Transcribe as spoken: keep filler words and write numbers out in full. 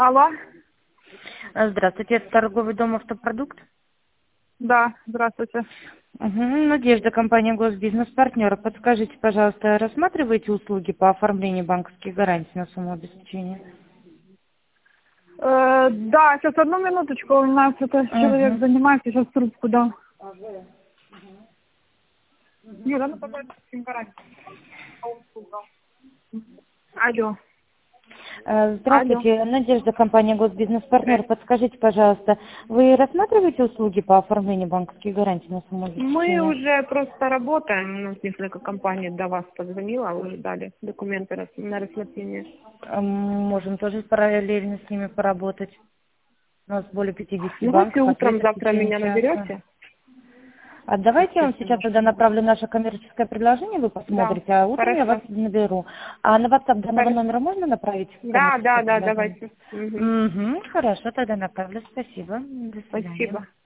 Алло, А, Здравствуйте, это торговый дом «Автопродукт». да, здравствуйте. Угу. Надежда, компания «Госбизнес-партнер». Подскажите, пожалуйста, рассматриваете услуги по оформлению банковских гарантий на сумму обеспечения? Э, да, сейчас одну минуточку, у нас это человек Угу. занимается, сейчас трубку дам. Нет, она пока не гарантия. Алло, алло. Здравствуйте, Надежда, компания «Госбизнес-партнер». Здрасте. Подскажите, пожалуйста, вы рассматриваете услуги по оформлению банковских гарантий на сумму Мы обеспечения? уже просто работаем, у нас несколько компаний до вас позвонила, уже дали документы рас- на рассмотрение. М, Можем тоже параллельно с ними поработать. У нас более пятидесяти Давайте банков утром ответят в завтра течение меня часа. наберете, А давайте я вам если сейчас можно. тогда направлю наше коммерческое предложение, вы Да, посмотрите, а утром я вас хорошо, наберу. А на WhatsApp данного хорошо. номера можно направить Да, коммерческое да, да, предложение? давайте. Мгм. Угу, хорошо, тогда направлю. Спасибо. До свидания. Спасибо.